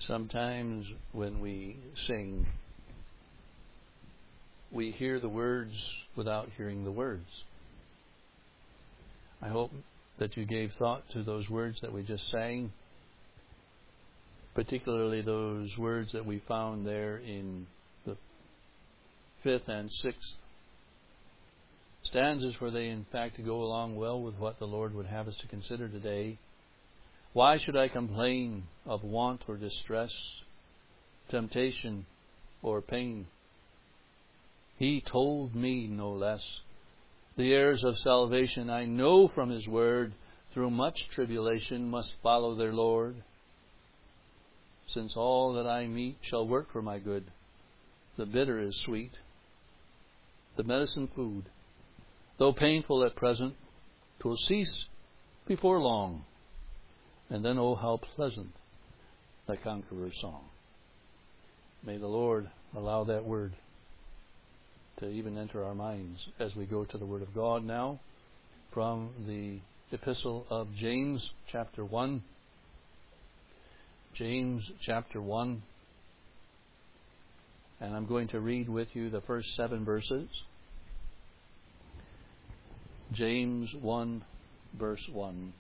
Sometimes when we sing, we hear the words without hearing the words. I hope that you gave thought to those words that we just sang, particularly those words that we found there in the 5th and 6th stanzas, where they in fact go along well with what the Lord would have us to consider today. Why should I complain of want or distress, temptation or pain? He told me no less. The heirs of salvation, I know from His word, through much tribulation must follow their Lord. Since all that I meet shall work for my good, the bitter is sweet, the medicine food. Though painful at present, 'twill cease before long. And then, oh, how pleasant the conqueror's song. May the Lord allow that word to even enter our minds as we go to the Word of God now from the Epistle of James, chapter 1. James, chapter 1. And I'm going to read with you the first 7 verses. James 1, verse 1.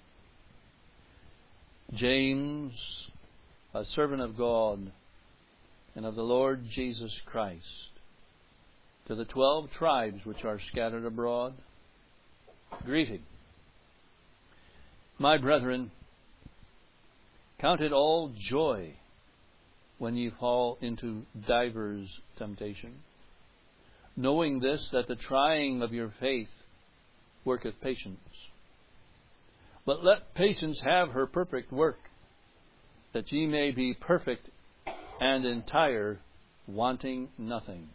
James, a servant of God and of the Lord Jesus Christ, to the 12 tribes which are scattered abroad, greeting. My brethren, count it all joy when ye fall into divers temptation, knowing this, that the trying of your faith worketh patience. But let patience have her perfect work, that ye may be perfect and entire, wanting nothing.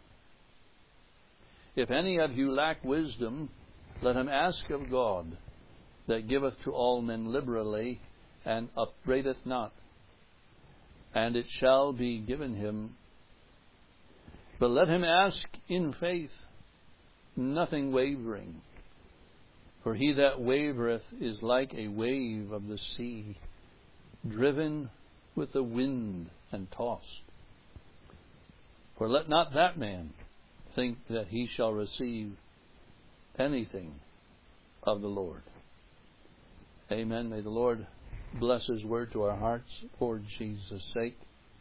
If any of you lack wisdom, let him ask of God, that giveth to all men liberally, and upbraideth not, and it shall be given him. But let him ask in faith, nothing wavering. For he that wavereth is like a wave of the sea, driven with the wind and tossed. For let not that man think that he shall receive anything of the Lord. Amen. May the Lord bless His word to our hearts for Jesus' sake.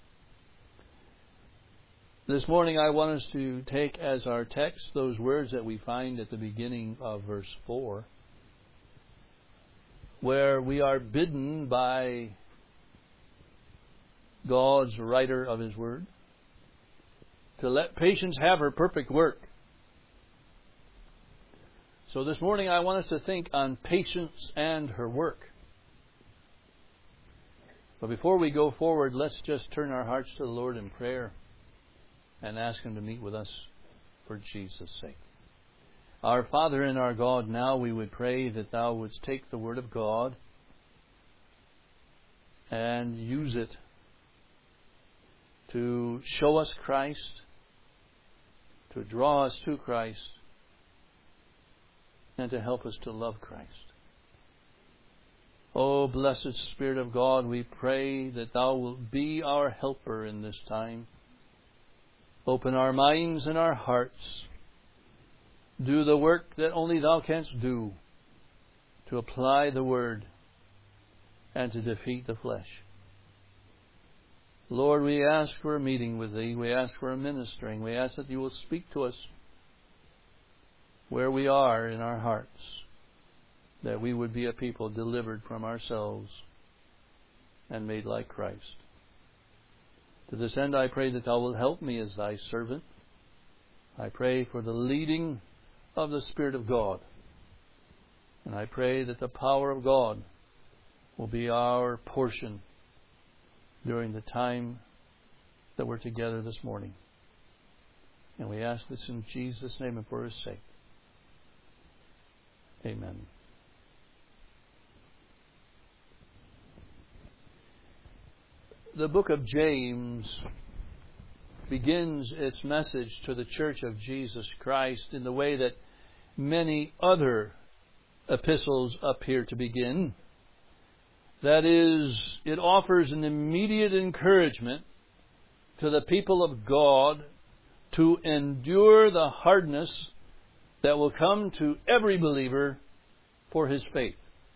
This morning I want us to take as our text those words that we find at the beginning of verse 4, where we are bidden by God's writer of His word to let patience have her perfect work. So this morning I want us to think on patience and her work. But before we go forward, let's just turn our hearts to the Lord in prayer and ask Him to meet with us for Jesus' sake. Our Father and our God, now we would pray that Thou wouldst take the Word of God and use it to show us Christ, to draw us to Christ, and to help us to love Christ. O blessed Spirit of God, we pray that Thou wilt be our helper in this time. Open our minds and our hearts. Do the work that only Thou canst do, to apply the Word and to defeat the flesh. Lord, we ask for a meeting with Thee. We ask for a ministering. We ask that You will speak to us where we are in our hearts, that we would be a people delivered from ourselves and made like Christ. To this end, I pray that Thou wilt help me as Thy servant. I pray for the leading of the Spirit of God. And I pray that the power of God will be our portion during the time that we're together this morning. And we ask this in Jesus' name and for His sake. Amen. The book of James begins its message to the church of Jesus Christ in the way that many other epistles appear to begin. That is, it offers an immediate encouragement to the people of God to endure the hardness that will come to every believer for his faith.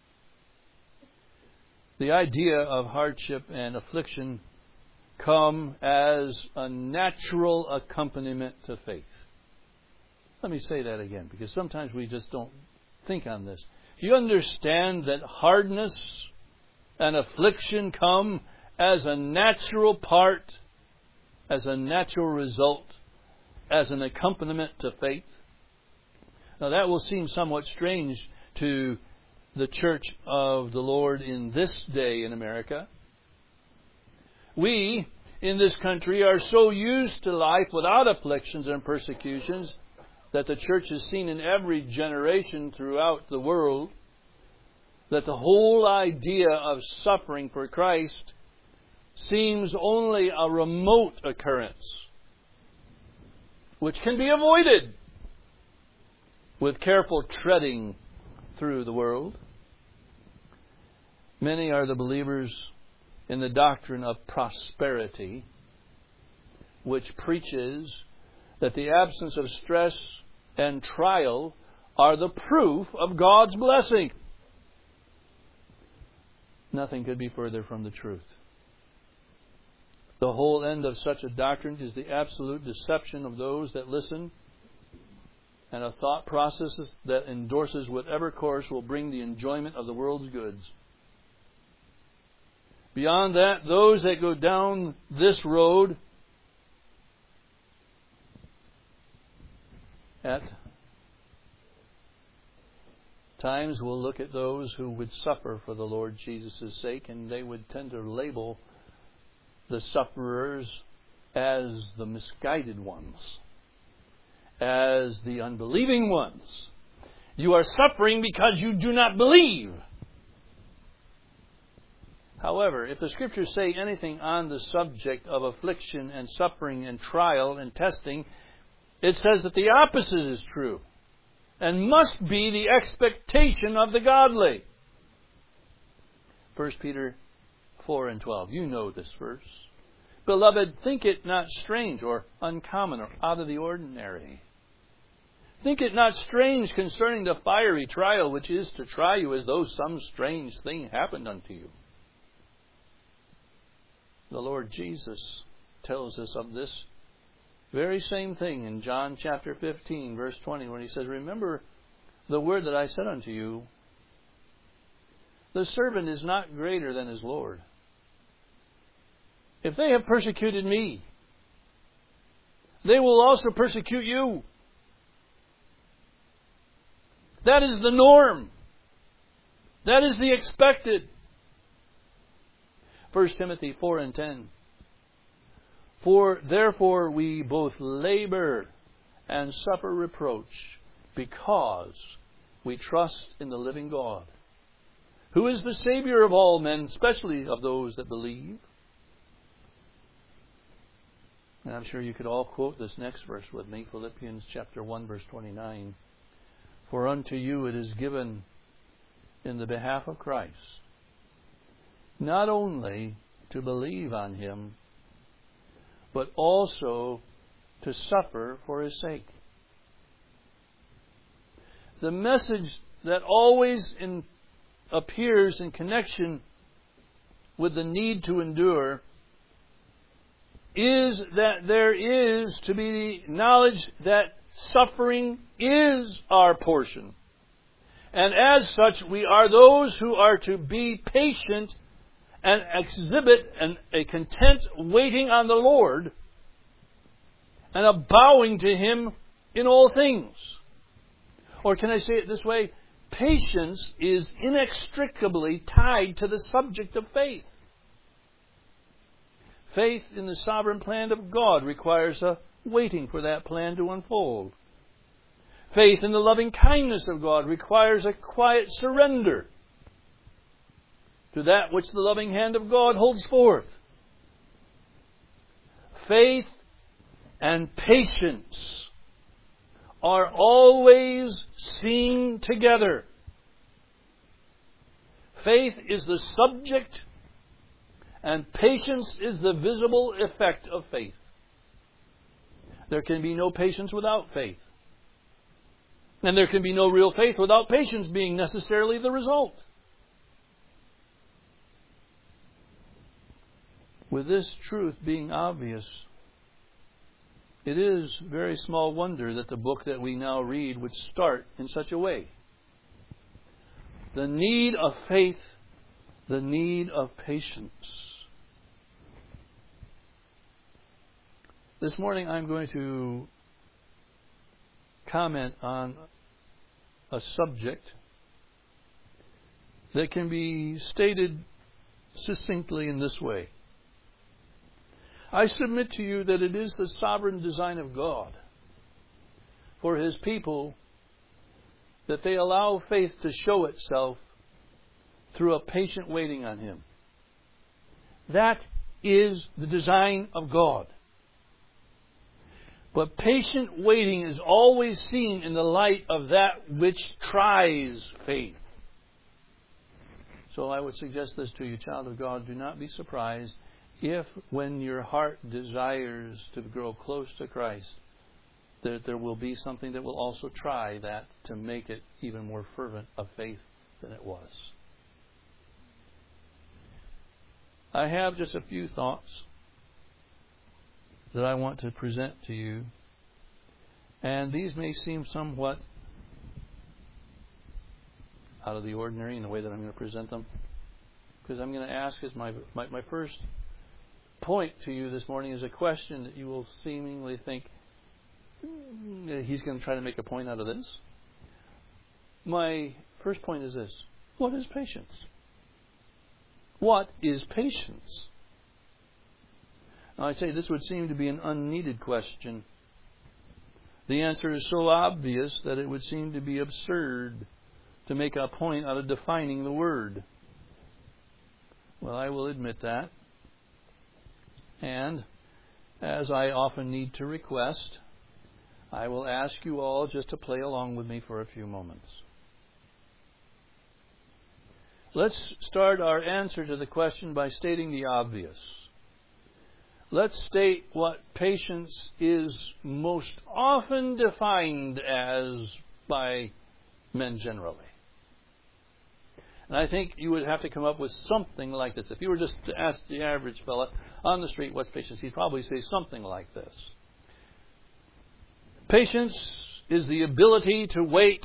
The idea of hardship and affliction come as a natural accompaniment to faith. Let me say that again, because sometimes we just don't think on this. Do you understand that hardness and affliction come as a natural part, as a natural result, as an accompaniment to faith? Now that will seem somewhat strange to the Church of the Lord in this day in America. We, in this country, are so used to life without afflictions and persecutions that the church has seen in every generation throughout the world, that the whole idea of suffering for Christ seems only a remote occurrence, which can be avoided with careful treading through the world. Many are the believers in the doctrine of prosperity, which preaches that the absence of stress and trial are the proof of God's blessing. Nothing could be further from the truth. The whole end of such a doctrine is the absolute deception of those that listen, and a thought process that endorses whatever course will bring the enjoyment of the world's goods. Beyond that, those that go down this road at times will look at those who would suffer for the Lord Jesus' sake, and they would tend to label the sufferers as the misguided ones, as the unbelieving ones. You are suffering because you do not believe. However, if the Scriptures say anything on the subject of affliction and suffering and trial and testing, it says that the opposite is true and must be the expectation of the godly. 1 Peter 4:12. You know this verse. Beloved, think it not strange or uncommon or out of the ordinary. Think it not strange concerning the fiery trial which is to try you, as though some strange thing happened unto you. The Lord Jesus tells us of this very same thing in John chapter 15, verse 20, when He says, remember the word that I said unto you, the servant is not greater than his Lord. If they have persecuted me, they will also persecute you. That is the norm. That is the expected. 1 Timothy 4:10. For therefore we both labor and suffer reproach, because we trust in the living God, who is the Savior of all men, especially of those that believe. And I'm sure you could all quote this next verse with me, Philippians chapter 1, verse 29. For unto you it is given in the behalf of Christ, not only to believe on Him, but also to suffer for His sake. The message that always appears in connection with the need to endure is that there is to be the knowledge that suffering is our portion. And as such, we are those who are to be patient and exhibit a content waiting on the Lord and a bowing to Him in all things. Or can I say it this way? Patience is inextricably tied to the subject of faith. Faith in the sovereign plan of God requires a waiting for that plan to unfold. Faith in the loving kindness of God requires a quiet surrender to that which the loving hand of God holds forth. Faith and patience are always seen together. Faith is the subject And patience is the visible effect of faith. There can be no patience without faith. And there can be no real faith without patience being necessarily the result. With this truth being obvious, it is very small wonder that the book that we now read would start in such a way. The need of faith, the need of patience. This morning I'm going to comment on a subject that can be stated succinctly in this way. I submit to you that it is the sovereign design of God for His people that they allow faith to show itself through a patient waiting on Him. That is the design of God. But patient waiting is always seen in the light of that which tries faith. So I would suggest this to you, child of God. Do not be surprised if, when your heart desires to grow close to Christ, that there will be something that will also try that to make it even more fervent of faith than it was. I have just a few thoughts that I want to present to you. And these may seem somewhat out of the ordinary in the way that I'm going to present them. Because I'm going to ask as my first point to you this morning is a question that you will seemingly think, he's going to try to make a point out of this. My first point is this. What is patience? What is patience? Now, I say this would seem to be an unneeded question. The answer is so obvious that it would seem to be absurd to make a point out of defining the word. Well, I will admit that. And, as I often need to request, I will ask you all just to play along with me for a few moments. Let's start our answer to the question by stating the obvious. Let's state what patience is most often defined as by men generally. And I think you would have to come up with something like this. If you were just to ask the average fella on the street what's patience, he'd probably say something like this. Patience is the ability to wait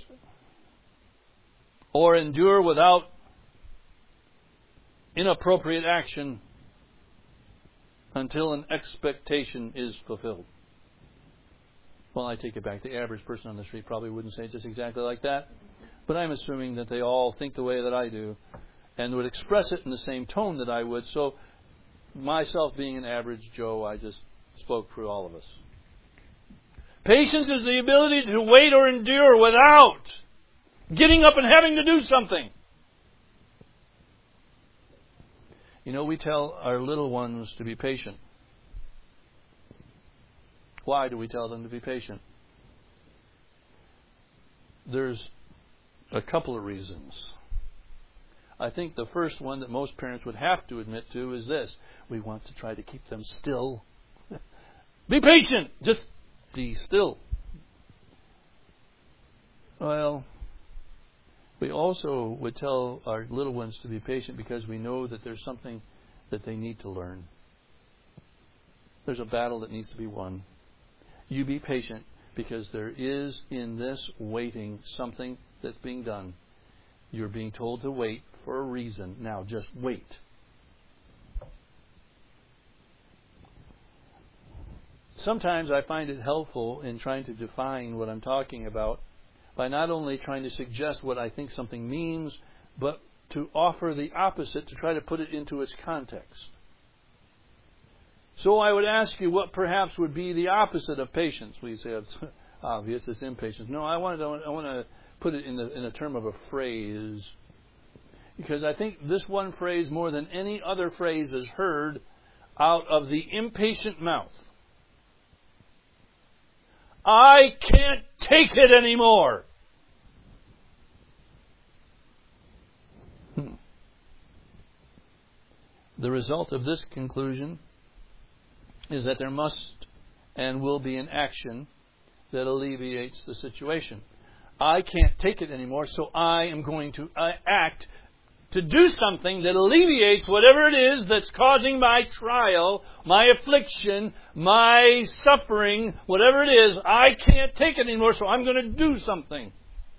or endure without inappropriate action until an expectation is fulfilled. Well, I take it back. The average person on the street probably wouldn't say it just exactly like that. But I'm assuming that they all think the way that I do and would express it in the same tone that I would. So, myself being an average Joe, I just spoke for all of us. Patience is the ability to wait or endure without getting up and having to do something. You know, we tell our little ones to be patient. Why do we tell them to be patient? There's a couple of reasons. I think the first one that most parents would have to admit to is this. We want to try to keep them still. Be patient! Just be still. Well, we also would tell our little ones to be patient because we know that there's something that they need to learn. There's a battle that needs to be won. You be patient because there is in this waiting something that's being done. You're being told to wait for a reason. Now just wait. Sometimes I find it helpful in trying to define what I'm talking about by not only trying to suggest what I think something means, but to offer the opposite, to try to put it into its context. So I would ask you what perhaps would be the opposite of patience. We say it's obvious, it's impatience. No, I want to put it in a term of a phrase, because I think this one phrase more than any other phrase is heard out of the impatient mouth. I can't take it anymore. The result of this conclusion is that there must and will be an action that alleviates the situation. I can't take it anymore, so I am going to act to do something that alleviates whatever it is that's causing my trial, my affliction, my suffering, whatever it is. I can't take it anymore, so I'm going to do something.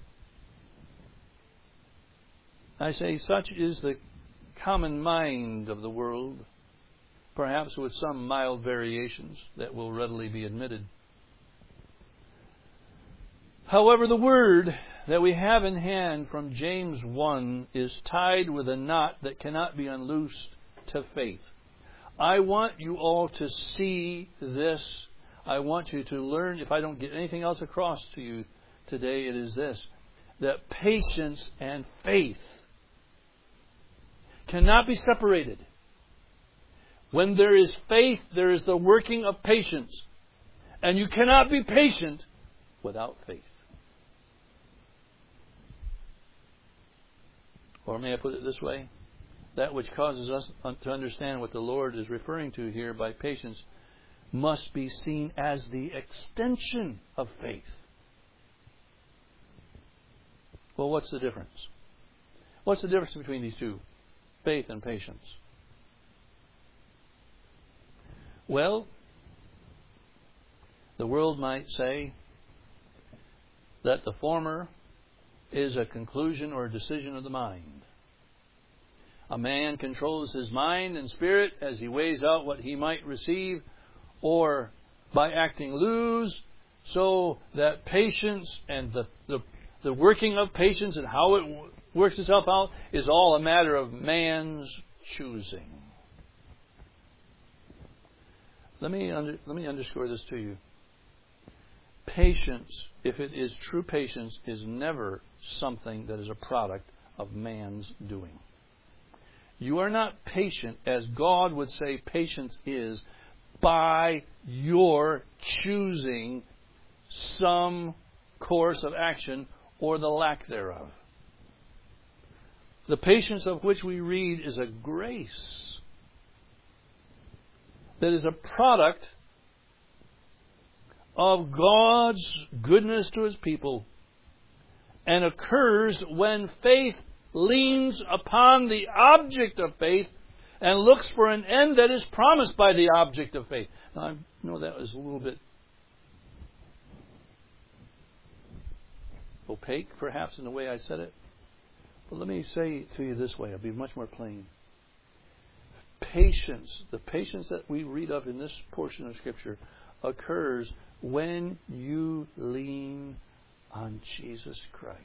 I say such is the common mind of the world, perhaps with some mild variations that will readily be admitted. However, the word that we have in hand from James 1 is tied with a knot that cannot be unloosed to faith. I want you all to see this. I want you to learn, if I don't get anything else across to you today, it is this, that patience and faith cannot be separated. When there is faith, there is the working of patience. And you cannot be patient without faith. Or may I put it this way? That which causes us to understand what the Lord is referring to here by patience must be seen as the extension of faith. Well, what's the difference? What's the difference between these two? Faith and patience. Well, the world might say that the former is a conclusion or a decision of the mind. A man controls his mind and spirit as he weighs out what he might receive, or by acting lose, so that patience and the working of patience and how it works itself out is all a matter of man's choosing. Let me underscore this to you. Patience, if it is true patience, is never something that is a product of man's doing. You are not patient, as God would say patience is, by your choosing some course of action or the lack thereof. The patience of which we read is a grace that is a product of God's goodness to His people and occurs when faith leans upon the object of faith and looks for an end that is promised by the object of faith. Now, I know that was a little bit opaque, perhaps, in the way I said it. But let me say it to you this way. I'll be much more plain. Patience, the patience that we read of in this portion of Scripture, occurs when you lean on Jesus Christ.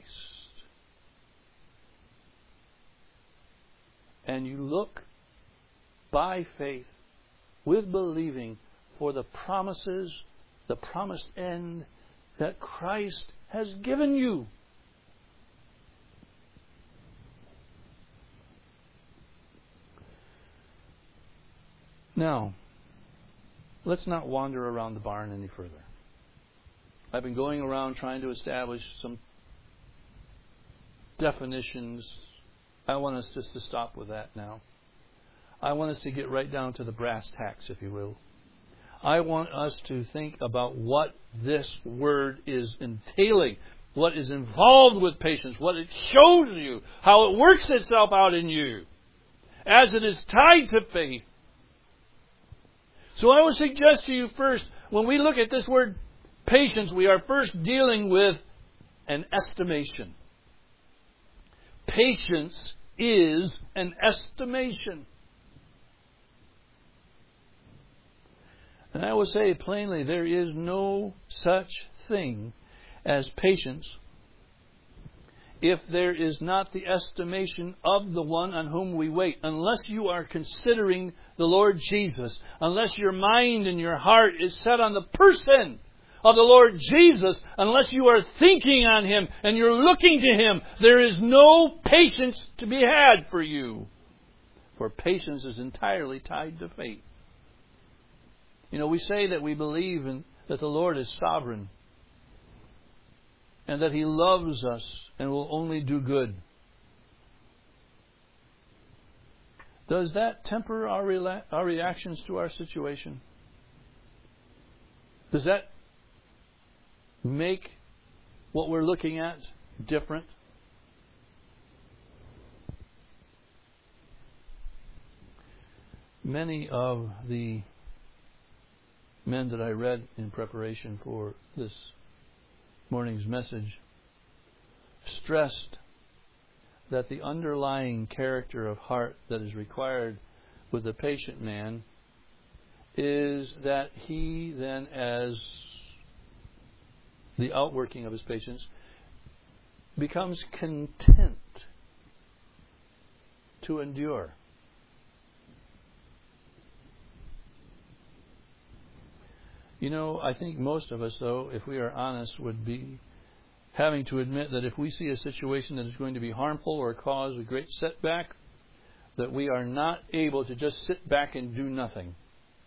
And you look by faith, with believing, for the promises, the promised end that Christ has given you. Now, let's not wander around the barn any further. I've been going around trying to establish some definitions. I want us just to stop with that now. I want us to get right down to the brass tacks, if you will. I want us to think about what this word is entailing, what is involved with patience, what it shows you, how it works itself out in you, as it is tied to faith. So I would suggest to you first, when we look at this word patience, we are first dealing with an estimation. Patience is an estimation. And I will say plainly, there is no such thing as patience if there is not the estimation of the one on whom we wait. Unless you are considering the Lord Jesus, unless your mind and your heart is set on the person of the Lord Jesus, unless you are thinking on Him and you're looking to Him, there is no patience to be had for you. For patience is entirely tied to faith. You know, we say that we believe that the Lord is sovereign and that He loves us and will only do good. Does that temper our reactions to our situation? Does that make what we're looking at different? Many of the men that I read in preparation for this morning's message stressed that the underlying character of heart that is required with the patient man is that he then, as the outworking of his patience, becomes content to endure. You know, I think most of us, though, if we are honest, would be having to admit that if we see a situation that is going to be harmful or cause a great setback, that we are not able to just sit back and do nothing.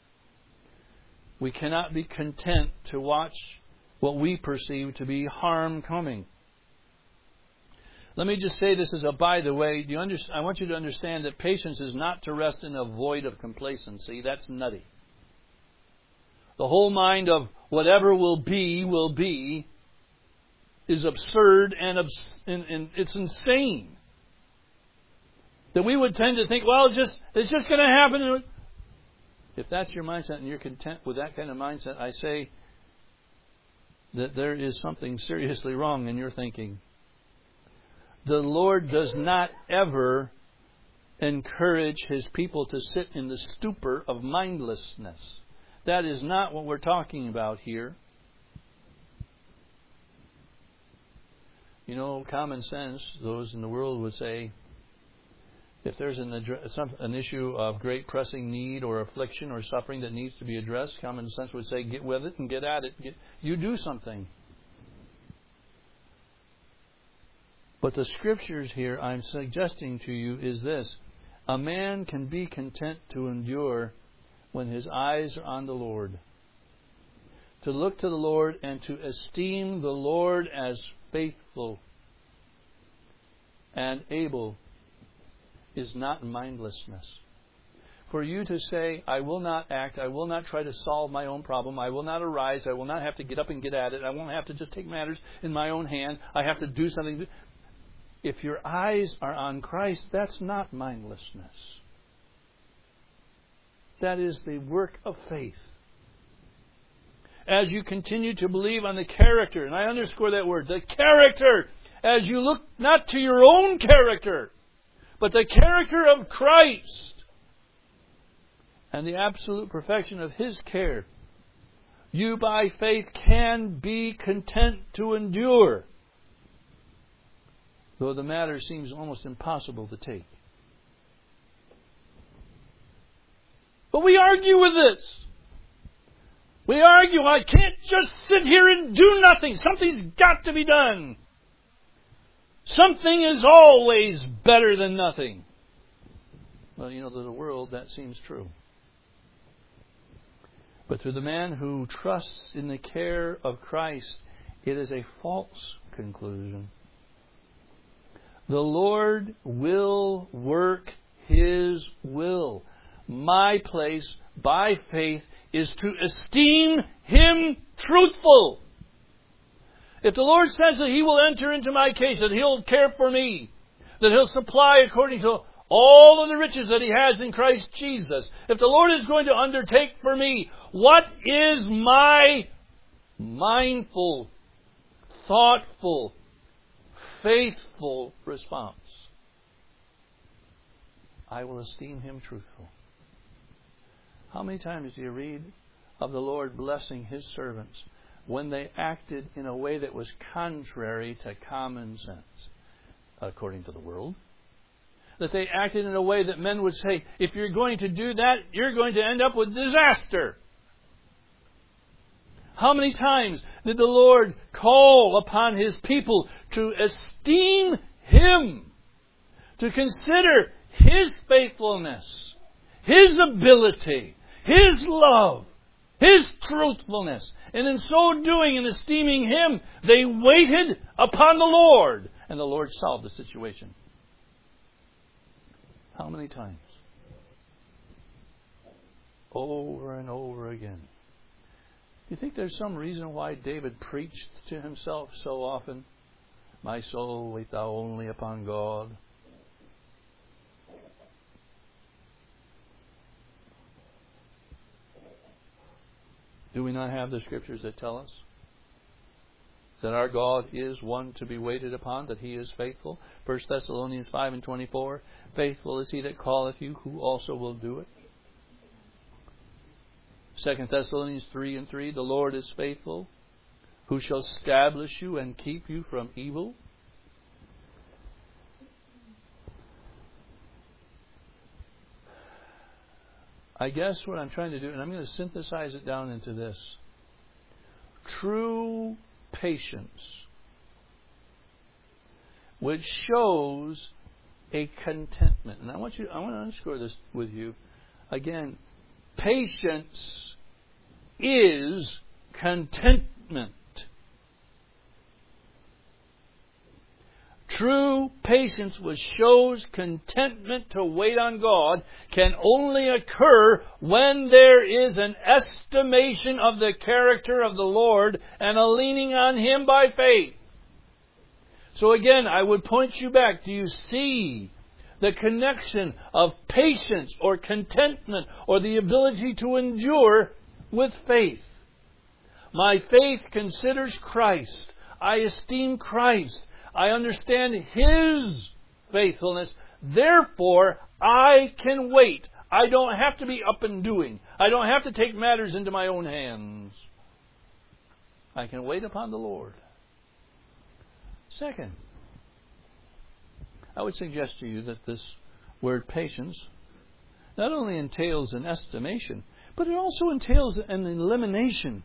We cannot be content to watch what we perceive to be harm coming. Let me just say this as a by the way. I want you to understand that patience is not to rest in a void of complacency. That's nutty. The whole mind of whatever will be is absurd and it's insane. That we would tend to think, well, it's just going to happen. If that's your mindset and you're content with that kind of mindset, I say that there is something seriously wrong in your thinking. The Lord does not ever encourage His people to sit in the stupor of mindlessness. That is not what we're talking about here. You know, common sense, those in the world would say, if there's an issue of great pressing need or affliction or suffering that needs to be addressed, common sense would say, get with it and get at it. You do something. But the Scriptures here I'm suggesting to you is this. A man can be content to endure when his eyes are on the Lord. To look to the Lord and to esteem the Lord as faithful and able is not mindlessness. For you to say, I will not act, I will not try to solve my own problem, I will not arise, I will not have to get up and get at it, I won't have to just take matters in my own hand, I have to do something. If your eyes are on Christ, that's not mindlessness. That is the work of faith. As you continue to believe on the character, and I underscore that word, the character, as you look not to your own character, but the character of Christ and the absolute perfection of His care, you by faith can be content to endure, though the matter seems almost impossible to take. But we argue with this. We argue, I can't just sit here and do nothing. Something's got to be done. Something is always better than nothing. Well, you know, to the world that seems true. But to the man who trusts in the care of Christ, it is a false conclusion. The Lord will work His will. My place, by faith, is to esteem Him truthful. If the Lord says that He will enter into my case, that He'll care for me, that He'll supply according to all of the riches that He has in Christ Jesus, if the Lord is going to undertake for me, what is my mindful, thoughtful, faithful response? I will esteem Him truthful. How many times do you read of the Lord blessing His servants when they acted in a way that was contrary to common sense, according to the world? That they acted in a way that men would say, if you're going to do that, you're going to end up with disaster. How many times did the Lord call upon His people to esteem Him, to consider His faithfulness, His ability, His love, His truthfulness? And in so doing and esteeming Him, they waited upon the Lord, and the Lord solved the situation. How many times? over and over again. Do you think there's some reason why David preached to himself so often? My soul, wait thou only upon God. Do we not have the scriptures that tell us that our God is one to be waited upon, that He is faithful? 1 Thessalonians 5:24, faithful is He that calleth you, who also will do it. 2 Thessalonians 3:3, the Lord is faithful, who shall establish you and keep you from evil. I guess what I'm trying to do, and I'm going to synthesize it down into this. True patience, which shows a contentment. And I want to underscore this with you. Again, patience is contentment. True patience, which shows contentment to wait on God, can only occur when there is an estimation of the character of the Lord and a leaning on Him by faith. So again, I would point you back. Do you see the connection of patience or contentment or the ability to endure with faith? My faith considers Christ. I esteem Christ. I understand His faithfulness. Therefore, I can wait. I don't have to be up and doing. I don't have to take matters into my own hands. I can wait upon the Lord. Second, I would suggest to you that this word patience not only entails an estimation, but it also entails an elimination.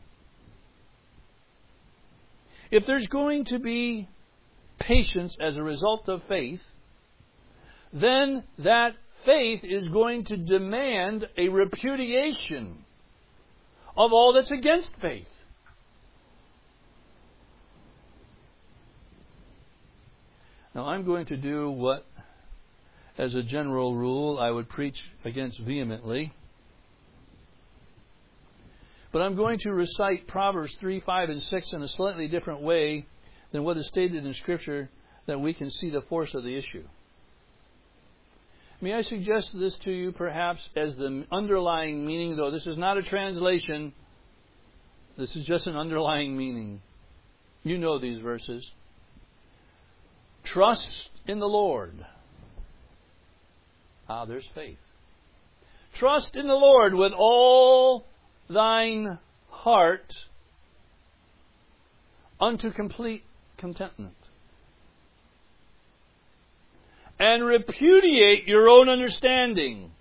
If there's going to be patience as a result of faith, then that faith is going to demand a repudiation of all that's against faith. Now, I'm going to do what, as a general rule, I would preach against vehemently. But I'm going to recite Proverbs 3, 5, and 6 in a slightly different way than what is stated in Scripture, that we can see the force of the issue. May I suggest this to you perhaps as the underlying meaning, though this is not a translation, this is just an underlying meaning. You know these verses. Trust in the Lord. There's faith. Trust in the Lord with all thine heart unto complete contentment. And repudiate your own understanding.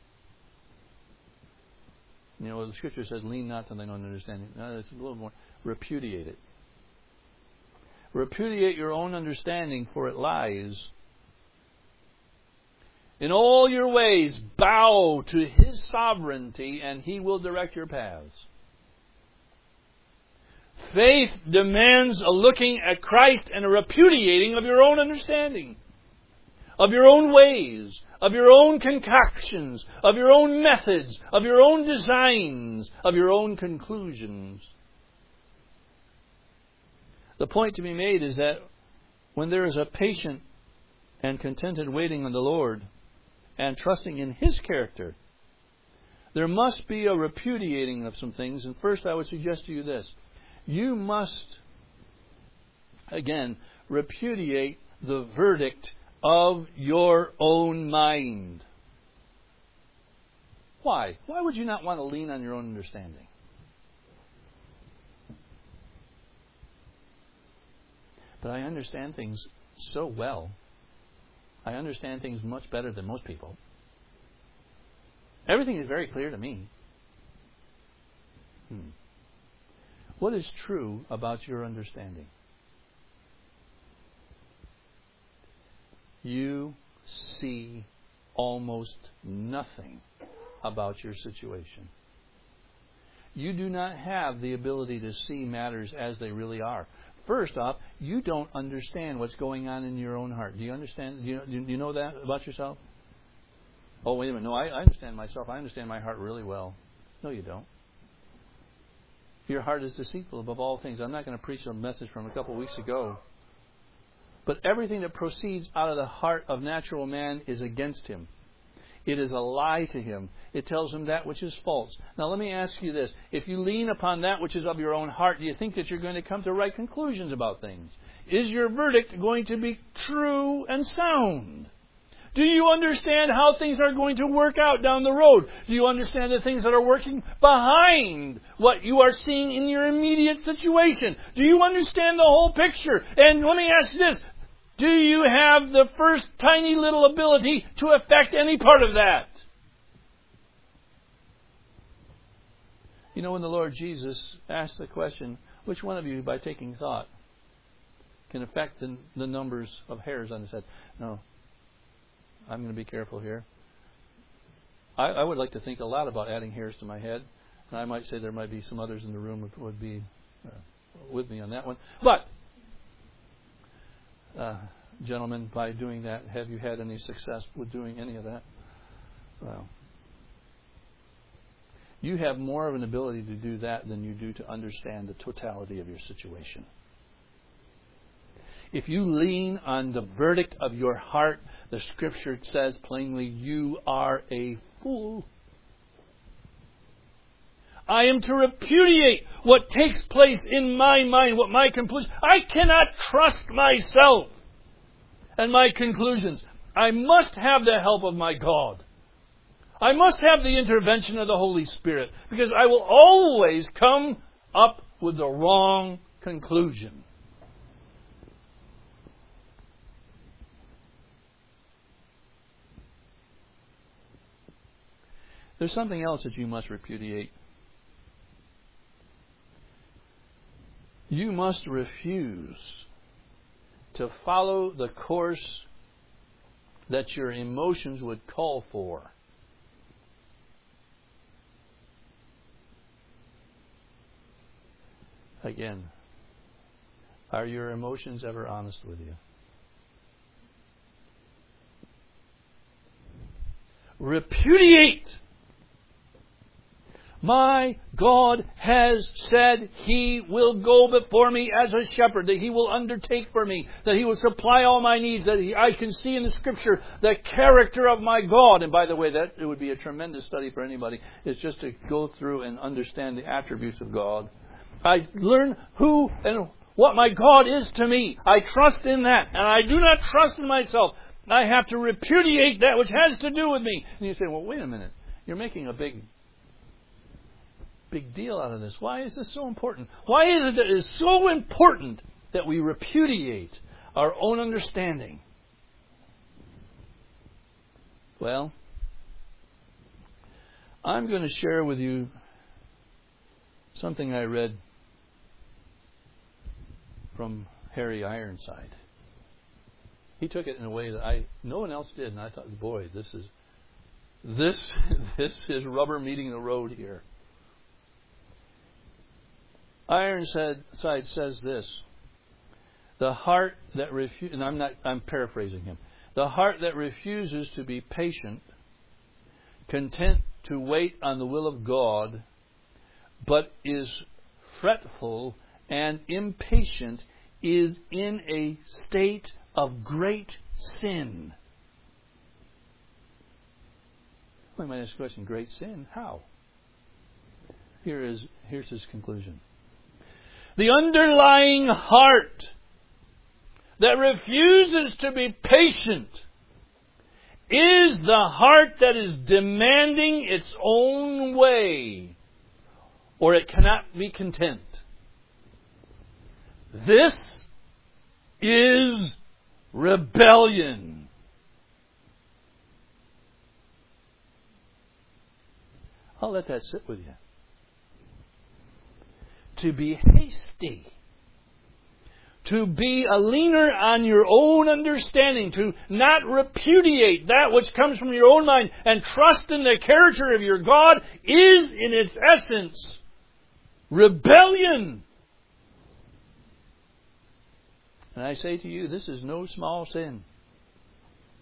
You know, the Scripture says, lean not to thine own understanding. No, it's a little more. Repudiate it. Repudiate your own understanding, for it lies. In all your ways, bow to His sovereignty, and He will direct your paths. Faith demands a looking at Christ and a repudiating of your own understanding, of your own ways, of your own concoctions, of your own methods, of your own designs, of your own conclusions. The point to be made is that when there is a patient and contented waiting on the Lord and trusting in His character, there must be a repudiating of some things. And first I would suggest to you this. You must, again, repudiate the verdict of your own mind. Why? Why would you not want to lean on your own understanding? But I understand things so well. I understand things much better than most people. Everything is very clear to me. What is true about your understanding? You see almost nothing about your situation. You do not have the ability to see matters as they really are. First off, you don't understand what's going on in your own heart. Do you understand? Do you know that about yourself? Oh, wait a minute. No, I understand myself. I understand my heart really well. No, you don't. Your heart is deceitful above all things. I'm not going to preach a message from a couple of weeks ago. But everything that proceeds out of the heart of natural man is against him. It is a lie to him. It tells him that which is false. Now let me ask you this. If you lean upon that which is of your own heart, do you think that you're going to come to right conclusions about things? Is your verdict going to be true and sound? Do you understand how things are going to work out down the road? Do you understand the things that are working behind what you are seeing in your immediate situation? Do you understand the whole picture? And let me ask you this. Do you have the first tiny little ability to affect any part of that? You know, when the Lord Jesus asked the question, which one of you, by taking thought, can affect the numbers of hairs on his head? No. I'm going to be careful here. I would like to think a lot about adding hairs to my head. And I might say there might be some others in the room that would be with me on that one. But, gentlemen, by doing that, have you had any success with doing any of that? Well, you have more of an ability to do that than you do to understand the totality of your situation. If you lean on the verdict of your heart, the Scripture says plainly, you are a fool. I am to repudiate what takes place in my mind, what my conclusions. I cannot trust myself and my conclusions. I must have the help of my God. I must have the intervention of the Holy Spirit, because I will always come up with the wrong conclusion. There's something else that you must repudiate. You must refuse to follow the course that your emotions would call for. Again, are your emotions ever honest with you? Repudiate! My God has said He will go before me as a shepherd, that He will undertake for me, that He will supply all my needs, that I can see in the Scripture the character of my God. And by the way, that it would be a tremendous study for anybody, is just to go through and understand the attributes of God. I learn who and what my God is to me. I trust in that, and I do not trust in myself. I have to repudiate that which has to do with me. And you say, well, wait a minute. You're making a big deal out of this. Why is this so important? Why is it that it is so important that we repudiate our own understanding? Well, I'm going to share with you something I read from Harry Ironside. He took it in a way that no one else did, and I thought, boy, this is rubber meeting the road here. Ironside says this: the heart that I'm paraphrasing him. The heart that refuses to be patient, content to wait on the will of God, but is fretful and impatient, is in a state of great sin. Well, you might ask the question, great sin? How? Here's his conclusion. The underlying heart that refuses to be patient is the heart that is demanding its own way, or it cannot be content. This is rebellion. I'll let that sit with you. To be hasty, to be a leaner on your own understanding, to not repudiate that which comes from your own mind and trust in the character of your God, is in its essence rebellion. And I say to you, this is no small sin.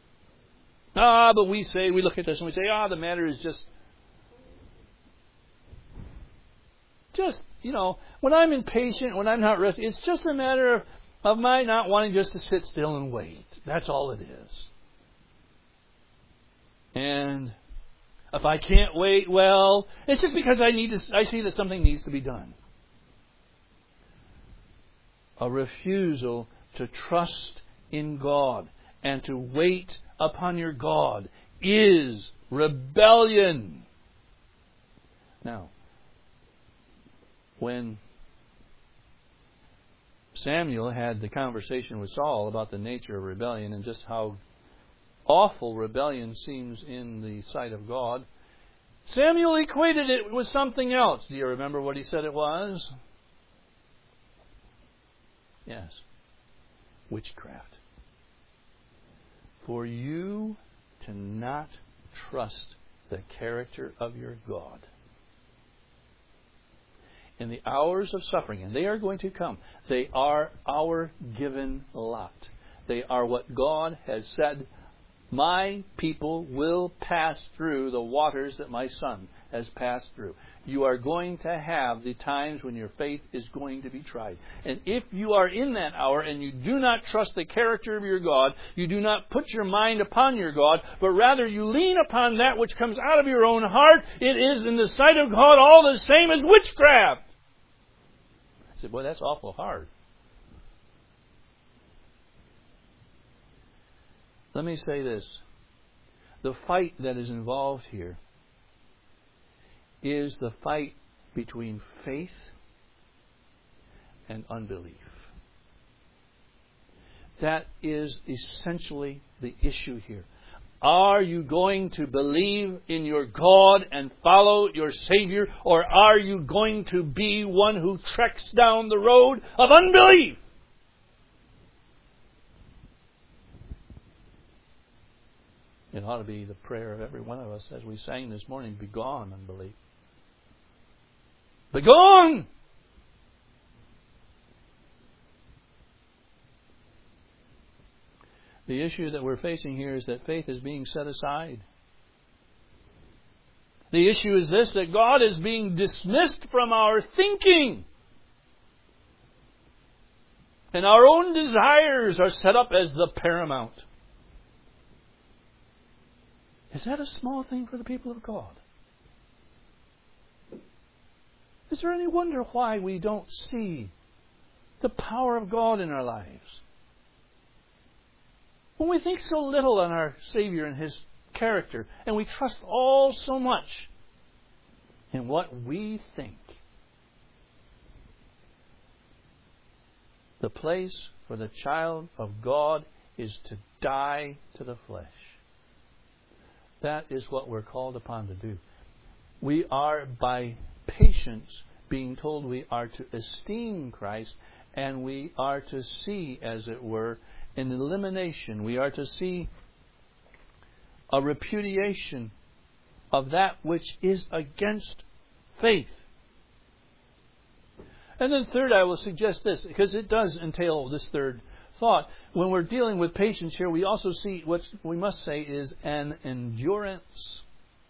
But we look at this and we say, the matter is just... just, when I'm impatient, when I'm not resting, it's just a matter of my not wanting just to sit still and wait. That's all it is. And if I can't wait, well, it's just because I see that something needs to be done. A refusal to trust in God and to wait upon your God is rebellion. Now, when Samuel had the conversation with Saul about the nature of rebellion and just how awful rebellion seems in the sight of God, Samuel equated it with something else. Do you remember what he said it was? Yes. Witchcraft. For you to not trust the character of your God in the hours of suffering, and they are going to come. They are our given lot. They are what God has said, my people will pass through the waters that my Son has passed through. You are going to have the times when your faith is going to be tried. And if you are in that hour and you do not trust the character of your God, you do not put your mind upon your God, but rather you lean upon that which comes out of your own heart, it is in the sight of God all the same as witchcraft. I said, boy, that's awful hard. Let me say this. The fight that is involved here is the fight between faith and unbelief. That is essentially the issue here. Are you going to believe in your God and follow your Savior, or are you going to be one who treks down the road of unbelief? It ought to be the prayer of every one of us as we sang this morning, begone unbelief. Begone! The issue that we're facing here is that faith is being set aside. The issue is this, that God is being dismissed from our thinking. And our own desires are set up as the paramount. Is that a small thing for the people of God? Is there any wonder why we don't see the power of God in our lives? When we think so little on our Savior and His character, and we trust all so much in what we think. The place for the child of God is to die to the flesh. That is what we're called upon to do. We are, by patience, being told we are to esteem Christ, and we are to see, as it were, an elimination. We are to see a repudiation of that which is against faith. And then third, I will suggest this, because it does entail this third thought. When we're dealing with patience here, we also see what we must say is an endurance.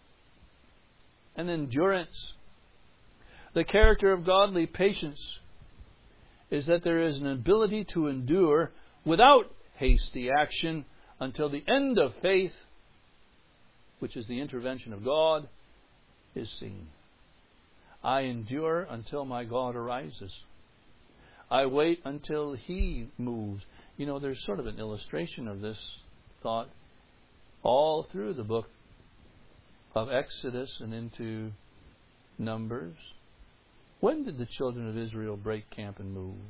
An endurance. The character of godly patience is that there is an ability to endure without hasty action until the end of faith, which is the intervention of God, is seen. I endure until my God arises. I wait until He moves. You know, there's sort of an illustration of this thought all through the book of Exodus and into Numbers. When did the children of Israel break camp and move?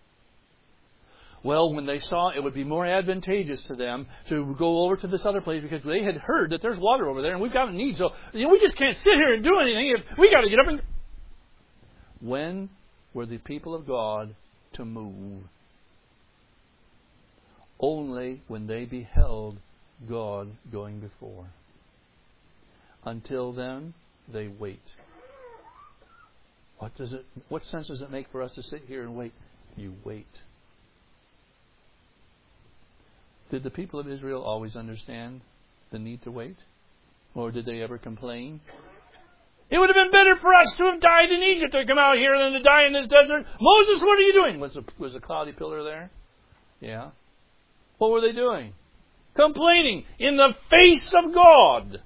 Well, when they saw it would be more advantageous to them to go over to this other place because they had heard that there's water over there and we've got a need. So we just can't sit here and do anything. We got to get up and... When were the people of God to move? Only when they beheld God going before. Until then, they wait. What sense does it make for us to sit here and wait? You wait. Did the people of Israel always understand the need to wait? Or did they ever complain? It would have been better for us to have died in Egypt to come out here than to die in this desert. Moses, what are you doing? Was the cloudy pillar there? Yeah. What were they doing? Complaining in the face of God.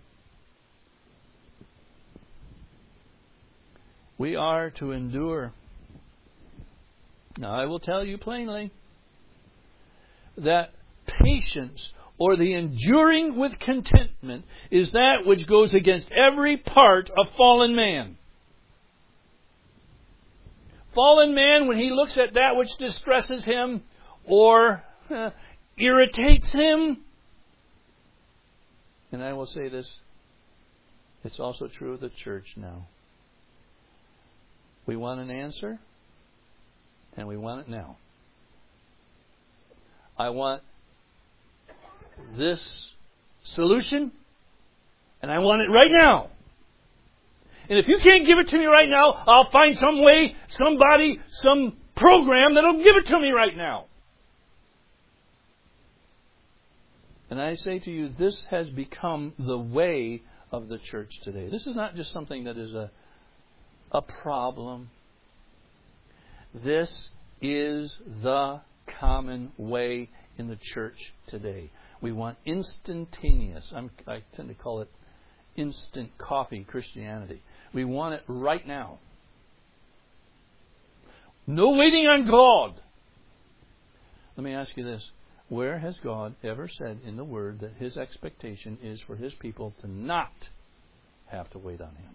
We are to endure. Now, I will tell you plainly that patience, or the enduring with contentment, is that which goes against every part of fallen man. Fallen man, when he looks at that which distresses him or irritates him, and I will say this, it's also true of the church now. We want an answer, and we want it now. I want this solution, and I want it right now. And if you can't give it to me right now, I'll find some way, somebody, some program that'll give it to me right now. And I say to you, this has become the way of the church today. This is not just something that is a problem. This is the common way in the church today. We want instantaneous. I tend to call it instant coffee Christianity. We want it right now. No waiting on God. Let me ask you this. Where has God ever said in the Word that His expectation is for His people to not have to wait on Him?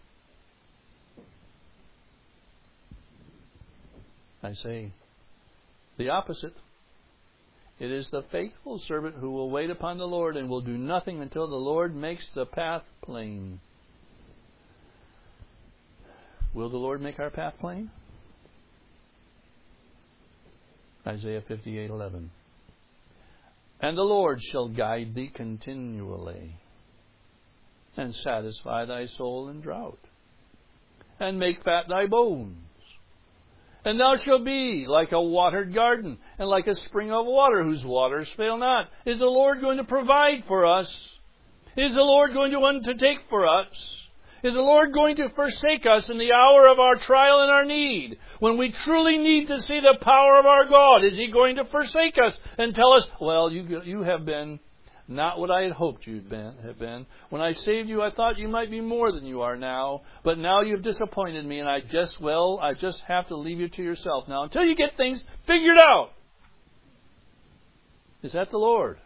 I say the opposite. It is the faithful servant who will wait upon the Lord and will do nothing until the Lord makes the path plain. Will the Lord make our path plain? Isaiah 58:11. And the Lord shall guide thee continually, and satisfy thy soul in drought, and make fat thy bones. And thou shalt be like a watered garden, and like a spring of water, whose waters fail not. Is the Lord going to provide for us? Is the Lord going to undertake for us? Is the Lord going to forsake us in the hour of our trial and our need? When we truly need to see the power of our God, is He going to forsake us and tell us, well, you have been not what I had hoped you'd have been. When I saved you, I thought you might be more than you are now. But now you've disappointed me, and I just have to leave you to yourself now until you get things figured out. Is that the Lord?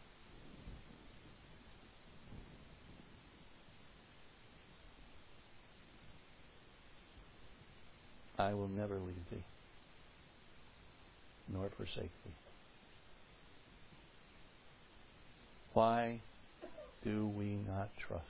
I will never leave thee, nor forsake thee. Why do we not trust?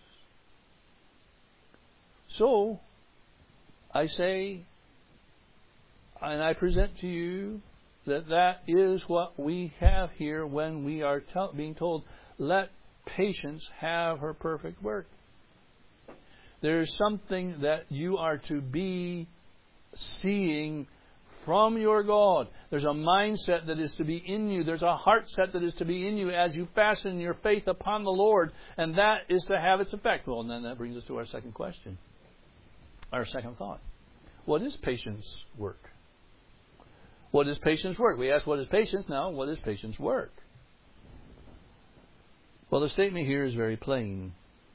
So, I say, and I present to you that is what we have here when we are being told, let patience have her perfect work. There is something that you are to be seeing from your God. There's a mindset that is to be in you. There's a heart set that is to be in you as you fasten your faith upon the Lord. And that is to have its effect. Well, and then that brings us to our second question. Our second thought. What is patience work? What is patience work? We ask, what is patience? Now, what is patience work? Well, the statement here is very plain.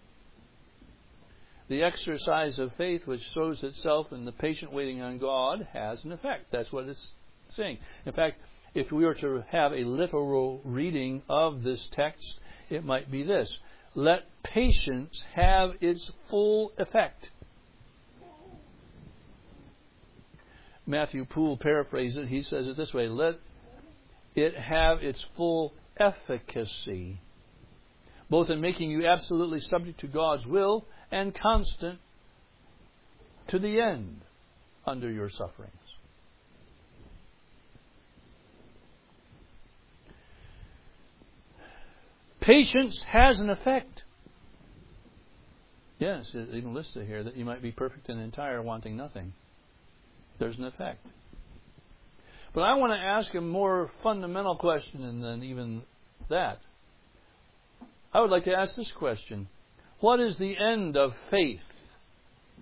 The exercise of faith which shows itself in the patient waiting on God has an effect. That's what it's saying. In fact, if we were to have a literal reading of this text, it might be this. Let patience have its full effect. Matthew Poole paraphrased it. He says it this way. Let it have its full efficacy, both in making you absolutely subject to God's will and constant to the end under your sufferings. Patience has an effect. Yes, it even listed here that you might be perfect and entire, wanting nothing. There's an effect. But I want to ask a more fundamental question than even that. I would like to ask this question. What is the end of faith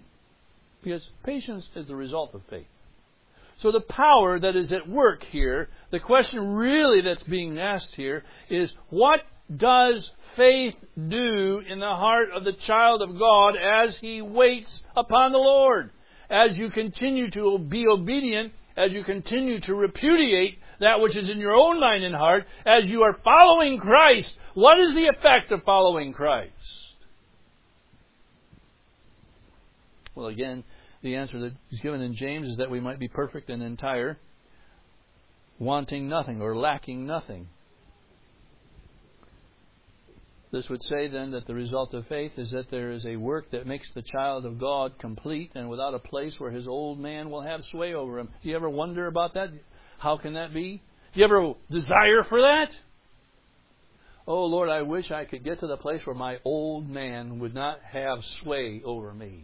Because patience is the result of faith. So the power that is at work here, the question really that's being asked here is, what does faith do in the heart of the child of God as he waits upon the Lord? As you continue to be obedient, as you continue to repudiate that which is in your own mind and heart, as you are following Christ, what is the effect of following Christ? Well, again, the answer that is given in James is that we might be perfect and entire, wanting nothing or lacking nothing. This would say then that the result of faith is that there is a work that makes the child of God complete and without a place where his old man will have sway over him. Do you ever wonder about that? How can that be? Do you ever desire for that? Oh Lord, I wish I could get to the place where my old man would not have sway over me.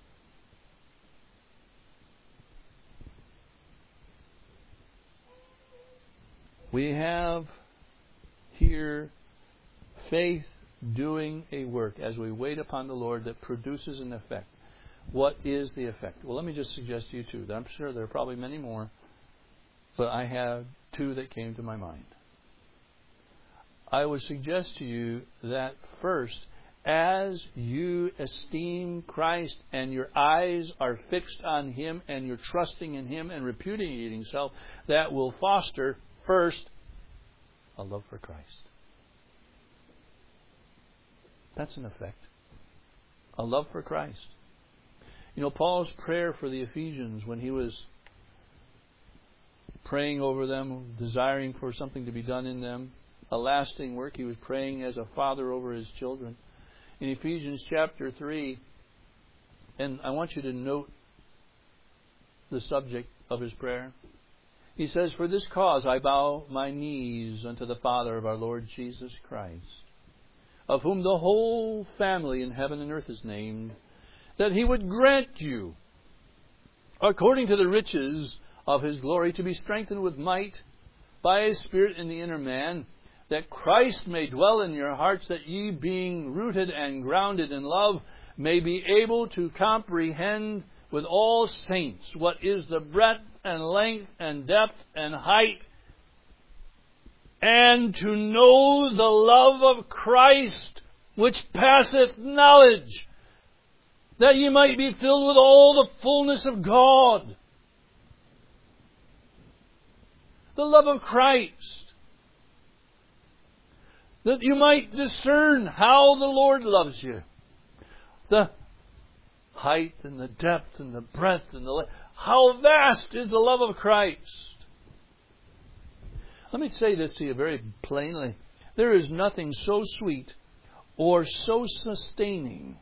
We have here faith doing a work as we wait upon the Lord that produces an effect. What is the effect? Well, let me just suggest to you two. I'm sure there are probably many more, but I have two that came to my mind. I would suggest to you that first, as you esteem Christ and your eyes are fixed on Him and you're trusting in Him and repudiating self, that will foster first a love for Christ. That's an effect. A love for Christ. You know, Paul's prayer for the Ephesians when he was praying over them, desiring for something to be done in them, a lasting work, he was praying as a father over his children. In Ephesians chapter 3, and I want you to note the subject of his prayer. He says, "For this cause I bow my knees unto the Father of our Lord Jesus Christ, of whom the whole family in heaven and earth is named, that He would grant you, according to the riches of His glory, to be strengthened with might by His Spirit in the inner man, that Christ may dwell in your hearts, that ye, being rooted and grounded in love, may be able to comprehend with all saints what is the breadth and length and depth and height, and to know the love of Christ, which passeth knowledge, that ye might be filled with all the fullness of God." The love of Christ. That you might discern how the Lord loves you. The height and the depth and the breadth and the length. How vast is the love of Christ. Let me say this to you very plainly. There is nothing so sweet or so sustaining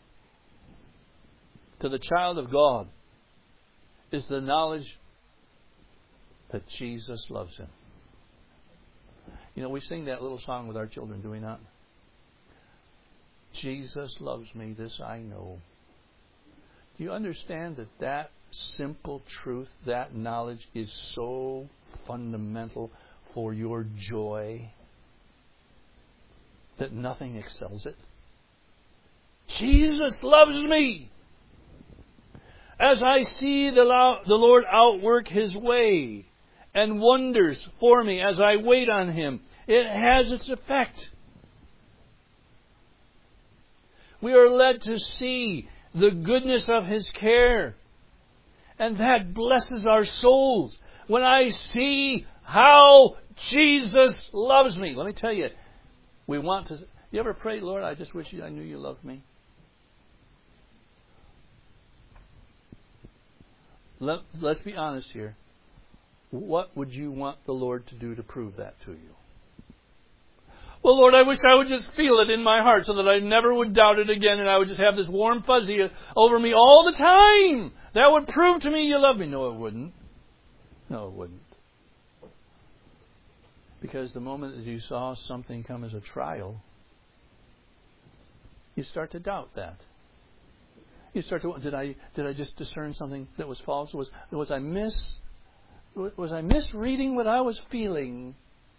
to the child of God is the knowledge that Jesus loves him. You know, we sing that little song with our children, do we not? Jesus loves me, this I know. Do you understand that that simple truth, that knowledge is so fundamental for your joy that nothing excels it? Jesus loves me. As I see the Lord outwork His way and wonders for me as I wait on Him, it has its effect. We are led to see the goodness of His care, and that blesses our souls. When I see how Jesus loves me, let me tell you, we want to. You ever pray, "Lord, I just wish I knew you loved me"? Let's be honest here. What would you want the Lord to do to prove that to you? "Well, Lord, I wish I would just feel it in my heart so that I never would doubt it again and I would just have this warm fuzzy over me all the time. That would prove to me you love me." No, it wouldn't. No, it wouldn't. Because the moment that you saw something come as a trial, you start to doubt that. You start to, did I just discern something that was false? Was I misreading what I was feeling?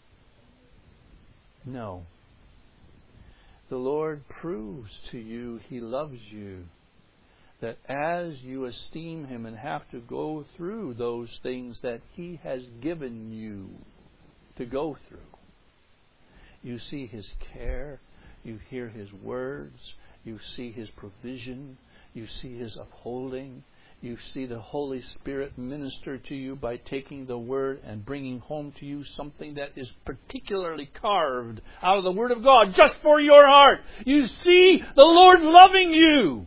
No. The Lord proves to you He loves you that as you esteem Him and have to go through those things that He has given you to go through, you see His care, you hear His words, you see His provision, you see His upholding, you see the Holy Spirit minister to you by taking the Word and bringing home to you something that is particularly carved out of the Word of God just for your heart. You see the Lord loving you.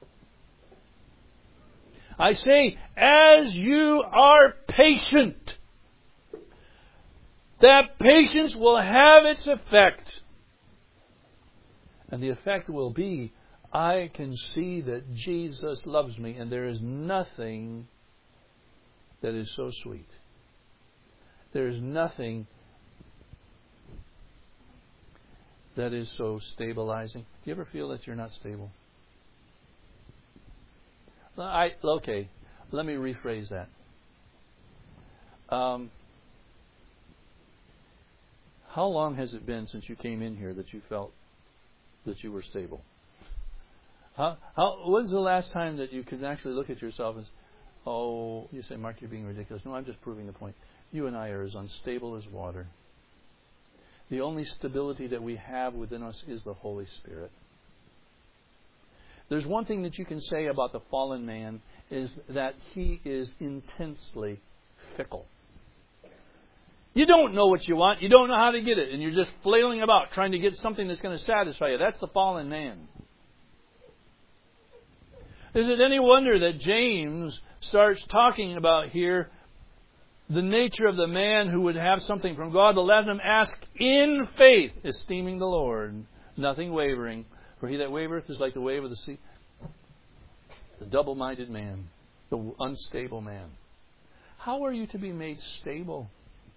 I say, as you are patient, that patience will have its effect. And the effect will be, I can see that Jesus loves me, and there is nothing that is so sweet. There is nothing that is so stabilizing. Do you ever feel that you're not stable? Okay, let me rephrase that. How long has it been since you came in here that you felt that you were stable? When's the last time that you could actually look at yourself and say, oh, you say, Mark, you're being ridiculous. No, I'm just proving the point. You and I are as unstable as water. The only stability that we have within us is the Holy Spirit. There's one thing that you can say about the fallen man, is that he is intensely fickle. You don't know what you want. You don't know how to get it. And you're just flailing about trying to get something that's going to satisfy you. That's the fallen man. Is it any wonder that James starts talking about here the nature of the man who would have something from God, to let him ask in faith, esteeming the Lord, nothing wavering. For he that wavereth is like the wave of the sea. The double-minded man, the unstable man. How are you to be made stable?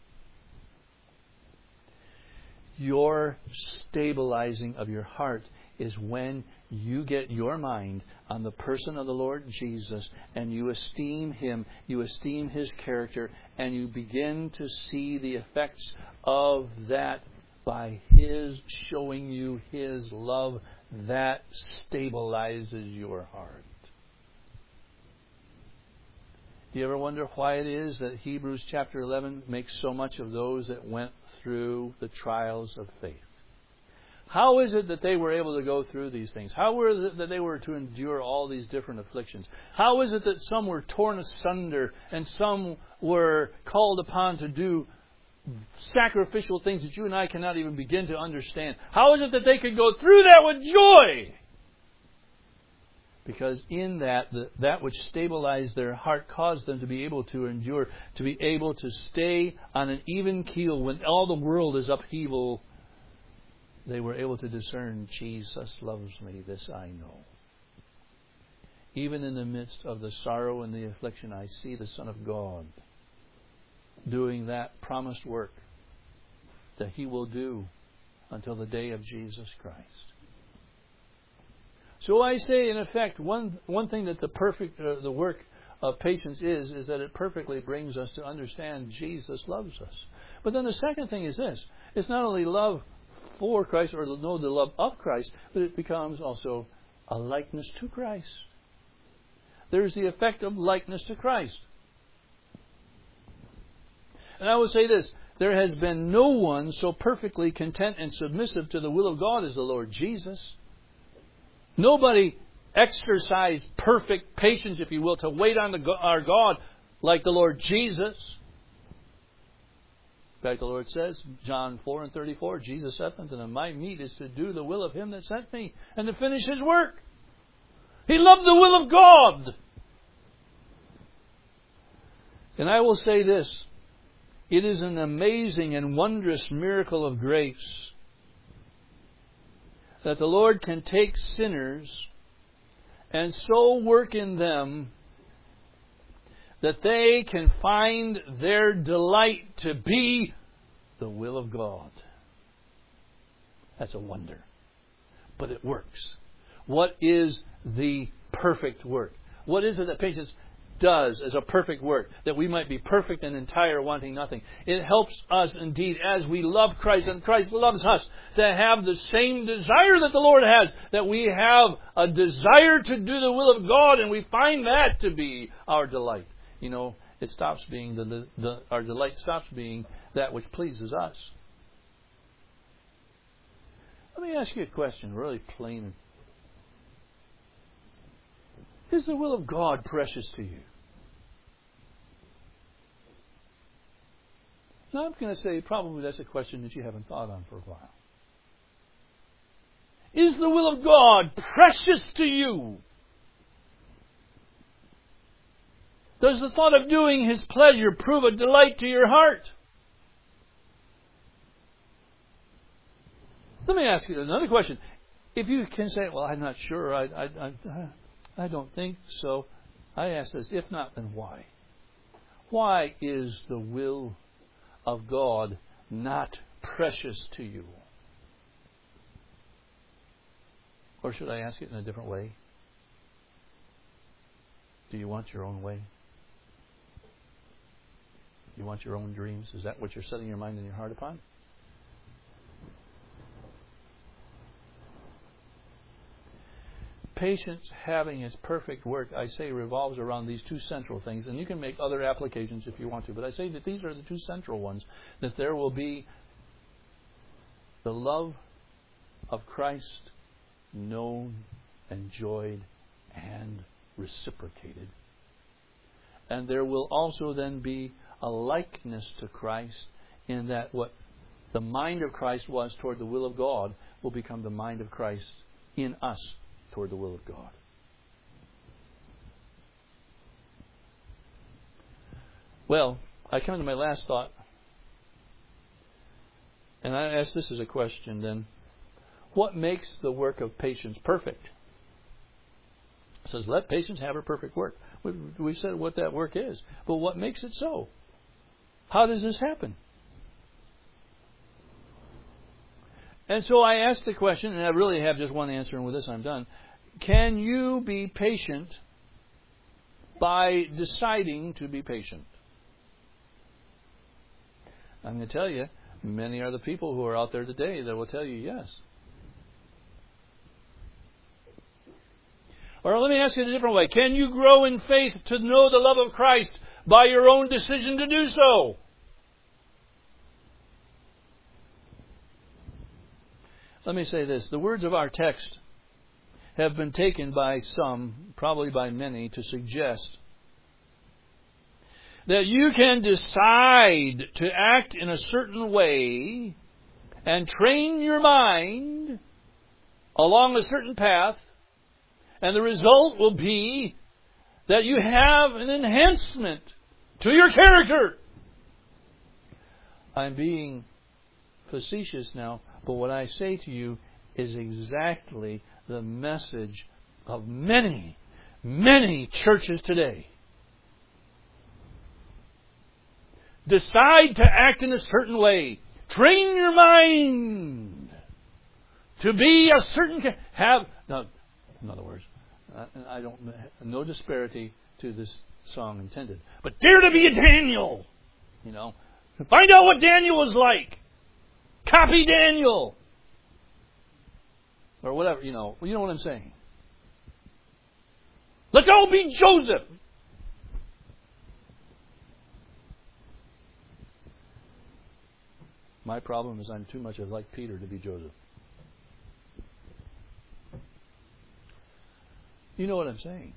Your stabilizing of your heart is when you get your mind on the person of the Lord Jesus and you esteem Him, you esteem His character, and you begin to see the effects of that by His showing you His love. That stabilizes your heart. Do you ever wonder why it is that Hebrews chapter 11 makes so much of those that went through the trials of faith? How is it that they were able to go through these things? How was it that they were to endure all these different afflictions? How is it that some were torn asunder and some were called upon to do sacrificial things that you and I cannot even begin to understand? How is it that they could go through that with joy? Because in that which stabilized their heart caused them to be able to endure, to be able to stay on an even keel when all the world is upheaval. They were able to discern, Jesus loves me, this I know. Even in the midst of the sorrow and the affliction, I see the Son of God doing that promised work that He will do until the day of Jesus Christ. So I say, in effect, one thing that the work of patience is that it perfectly brings us to understand Jesus loves us. But then the second thing is this. It's not only love for Christ or know the love of Christ, but it becomes also a likeness to Christ. There's the effect of likeness to Christ. And I would say this. There has been no one so perfectly content and submissive to the will of God as the Lord Jesus. Nobody exercised perfect patience, if you will, to wait on our God like the Lord Jesus. In fact, the Lord says, John 4:34, Jesus saith unto them, my meat is to do the will of Him that sent me, and to finish His work. He loved the will of God. And I will say this, it is an amazing and wondrous miracle of grace that the Lord can take sinners and so work in them that they can find their delight to be the will of God. That's a wonder. But it works. What is the perfect work? What is it that patience? does as a perfect work, that we might be perfect and entire, wanting nothing. It helps us indeed, as we love Christ and Christ loves us, to have the same desire that the Lord has, that we have a desire to do the will of God, and we find that to be our delight. You know, it stops being our delight stops being that which pleases us. Let me ask you a question, really plain. Is the will of God precious to you? Now I'm going to say probably that's a question that you haven't thought on for a while. Is the will of God precious to you? Does the thought of doing His pleasure prove a delight to your heart? Let me ask you another question. If you can say, well, I'm not sure, I don't think so. I ask this, if not, then why? Why is the will of God not precious to you? Or should I ask it in a different way? Do you want your own way? You want your own dreams? Is that what you're setting your mind and your heart upon? Patience having its perfect work, I say, revolves around these two central things. And you can make other applications if you want to. But I say that these are the two central ones. That there will be the love of Christ known, enjoyed, and reciprocated. And there will also then be a likeness to Christ, in that what the mind of Christ was toward the will of God will become the mind of Christ in us toward the will of God. Well, I come to my last thought, and I ask this as a question then. What makes the work of patience perfect? It says, let patience have her perfect work. We said what that work is. But what makes it so? How does this happen? And so I asked the question, and I really have just one answer, and with this I'm done. Can you be patient by deciding to be patient? I'm going to tell you, many are the people who are out there today that will tell you yes. Or let me ask it a different way. Can you grow in faith to know the love of Christ by your own decision to do so? Let me say this. The words of our text have been taken by some, probably by many, to suggest that you can decide to act in a certain way and train your mind along a certain path, and the result will be that you have an enhancement to your character. I'm being facetious now, but what I say to you is exactly the message of many, many churches today. Decide to act in a certain way. Train your mind to be a certain... in other words, I don't... No disparity to this song intended. But dare to be a Daniel! You know. Find out what Daniel was like. Copy Daniel! Or whatever, you know what I'm saying. Let's all be Joseph! My problem is I'm too much like Peter to be Joseph. You know what I'm saying.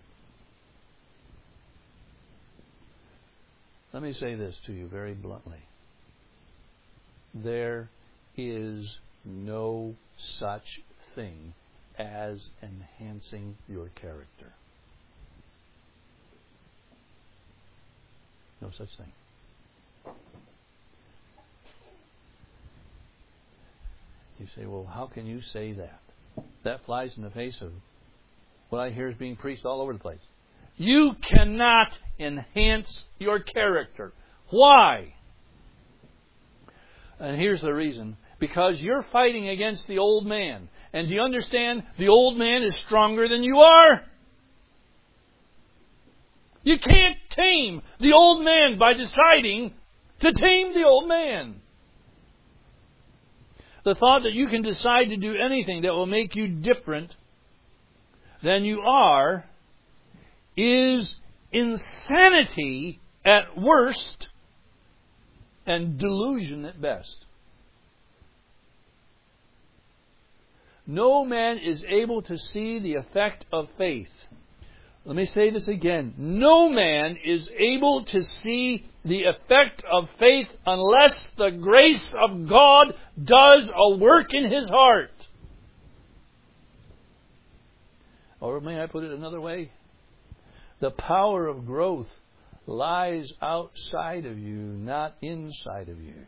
Let me say this to you very bluntly. There is no such thing as enhancing your character. No such thing. You say, well, how can you say that? That flies in the face of what I hear is being preached all over the place. You cannot enhance your character. Why? And here's the reason. Because you're fighting against the old man. And do you understand? The old man is stronger than you are. You can't tame the old man by deciding to tame the old man. The thought that you can decide to do anything that will make you different than you are is insanity at worst and delusion at best. No man is able to see the effect of faith. Let me say this again. No man is able to see the effect of faith unless the grace of God does a work in his heart. Or may I put it another way? The power of growth lies outside of you, not inside of you.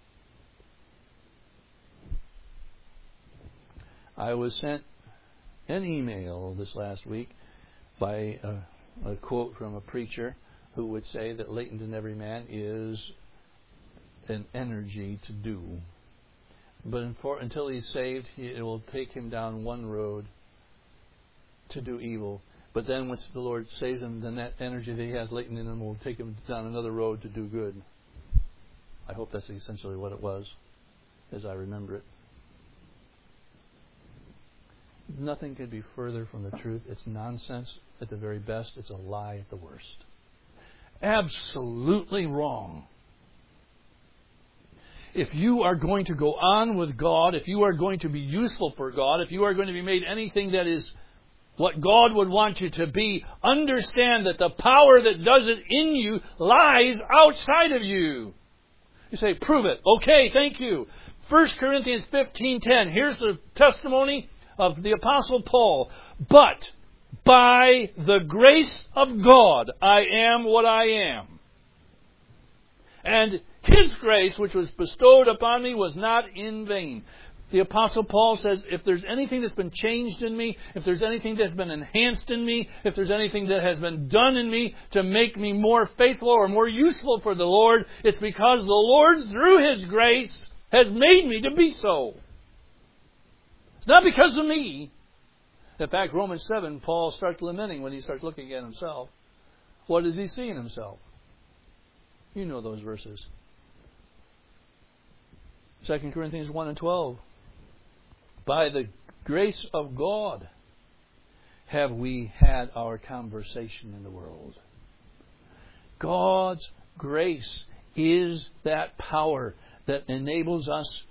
I was sent an email this last week by a quote from a preacher who would say that latent in every man is an energy to do. But until he's saved, it will take him down one road to do evil. But then once the Lord saves him, then that energy that he has latent in him will take him down another road to do good. I hope that's essentially what it was, as I remember it. Nothing could be further from the truth. It's nonsense at the very best. It's a lie at the worst. Absolutely wrong. If you are going to go on with God, if you are going to be useful for God, if you are going to be made anything that is what God would want you to be, understand that the power that does it in you lies outside of you. You say, prove it. Okay, thank you. 1 Corinthians 15:10. Here's the testimony of the Apostle Paul. But by the grace of God, I am what I am. And His grace, which was bestowed upon me, was not in vain. The Apostle Paul says, if there's anything that's been changed in me, if there's anything that's been enhanced in me, if there's anything that has been done in me to make me more faithful or more useful for the Lord, it's because the Lord, through His grace, has made me to be so. It's not because of me. In fact, Romans 7, Paul starts lamenting when he starts looking at himself. What does he see in himself? You know those verses. 2 Corinthians 1 and 12. By the grace of God have we had our conversation in the world. God's grace is that power that enables us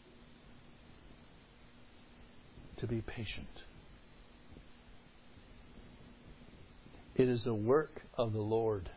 to be patient. It is the work of the Lord.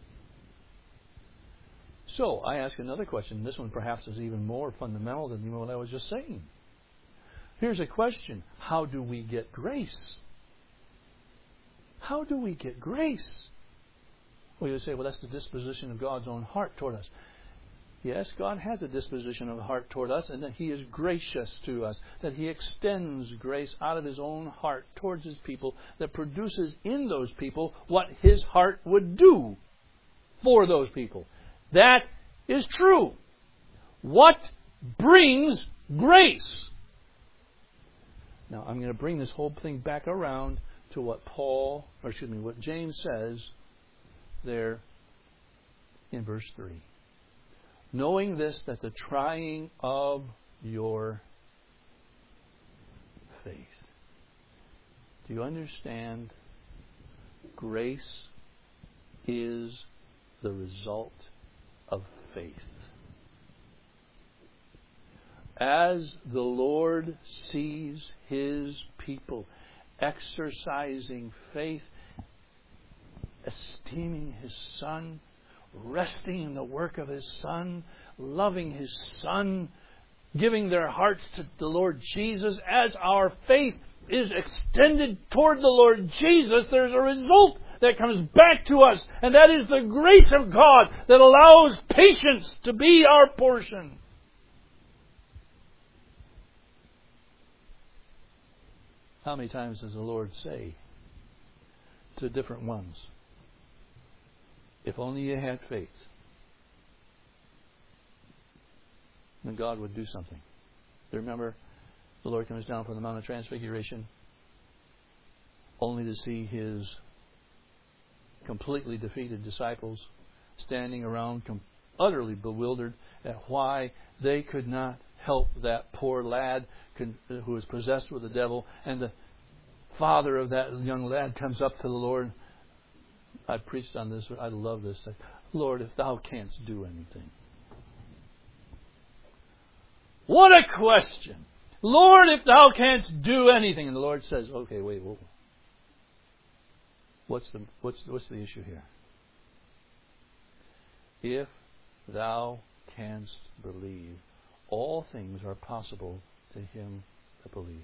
So, I ask another question. This one perhaps is even more fundamental than what I was just saying. Here's a question. How do we get grace? How do we get grace? Well, you say, well, that's the disposition of God's own heart toward us. Yes, God has a disposition of heart toward us, and that He is gracious to us, that He extends grace out of His own heart towards His people, that produces in those people what His heart would do for those people. That is true. What brings grace? Now, I'm going to bring this whole thing back around to what what James says there in verse 3. Knowing this, that the trying of your faith. Do you understand? Grace is the result of faith. As the Lord sees His people exercising faith, esteeming His Son, resting in the work of His Son, loving His Son, giving their hearts to the Lord Jesus, as our faith is extended toward the Lord Jesus, there's a result that comes back to us, and that is the grace of God that allows patience to be our portion. How many times does the Lord say to different ones, if only you had faith, then God would do something. You remember, the Lord comes down from the Mount of Transfiguration only to see His completely defeated disciples standing around utterly bewildered at why they could not help that poor lad who was possessed with the devil. And the father of that young lad comes up to the Lord. I preached on this. I love this. Lord, if thou canst do anything. What a question. Lord, if thou canst do anything. And the Lord says, okay, wait, whoa. What's the issue here? If thou canst believe, all things are possible to him that believes.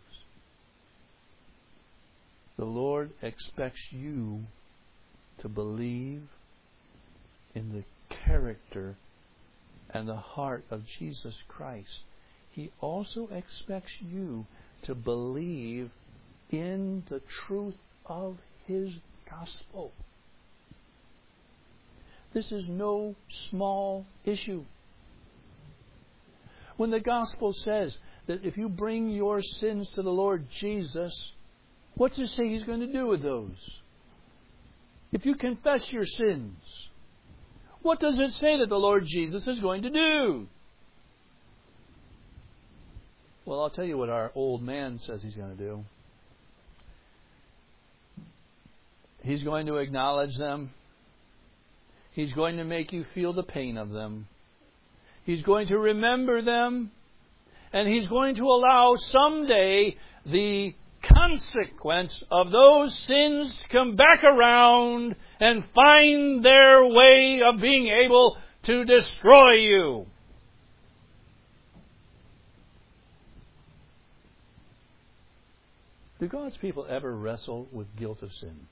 The Lord expects you to believe in the character and the heart of Jesus Christ. He also expects you to believe in the truth of His gospel. This is no small issue. When the gospel says that if you bring your sins to the Lord Jesus, what's it say He's going to do with those? If you confess your sins, what does it say that the Lord Jesus is going to do? Well, I'll tell you what our old man says He's going to do. He's going to acknowledge them. He's going to make you feel the pain of them. He's going to remember them. And He's going to allow someday the consequence of those sins to come back around and find their way of being able to destroy you. Do God's people ever wrestle with guilt of sin?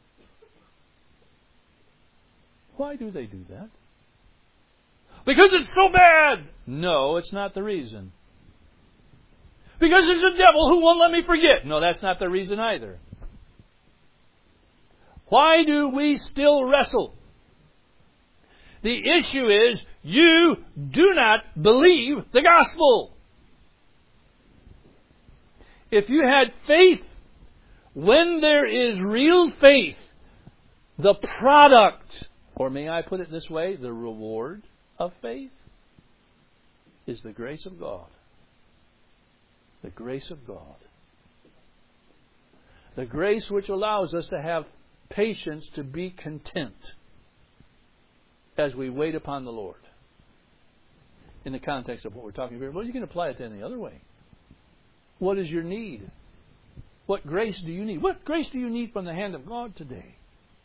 Why do they do that? Because it's so bad! No, it's not the reason. Because there's a devil who won't let me forget. No, that's not the reason either. Why do we still wrestle? The issue is you do not believe the gospel. If you had faith, when there is real faith, the product, or may I put it this way, the reward of faith, is the grace of God. The grace of God. The grace which allows us to have patience to be content as we wait upon the Lord. In the context of what we're talking about, well, you can apply it to any other way. What is your need? What grace do you need? What grace do you need from the hand of God today?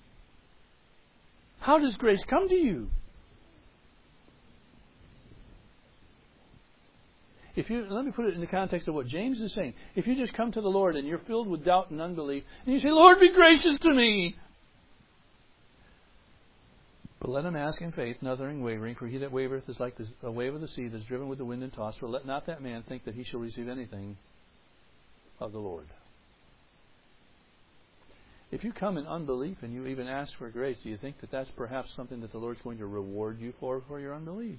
How does grace come to you? Let me put it in the context of what James is saying. If you just come to the Lord and you're filled with doubt and unbelief, and you say, Lord, be gracious to me. But let him ask in faith, nothing wavering, for he that wavereth is like a wave of the sea that is driven with the wind and tossed. For let not that man think that he shall receive anything of the Lord. If you come in unbelief and you even ask for grace, do you think that that's perhaps something that the Lord's going to reward you for your unbelief?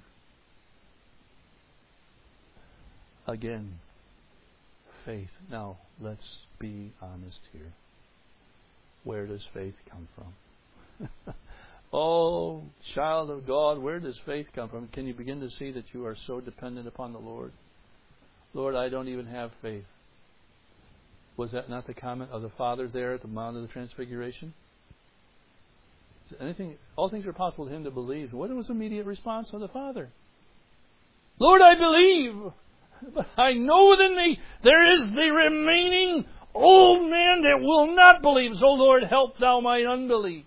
Again, faith. Now, let's be honest here. Where does faith come from? Oh, child of God, where does faith come from? Can you begin to see that you are so dependent upon the Lord? Lord, I don't even have faith. Was that not the comment of the Father there at the Mount of the Transfiguration? All things are possible to him that believes. What was the immediate response of the Father? Lord, I believe, but I know within me there is the remaining old man that will not believe. So, Lord, help thou my unbelief.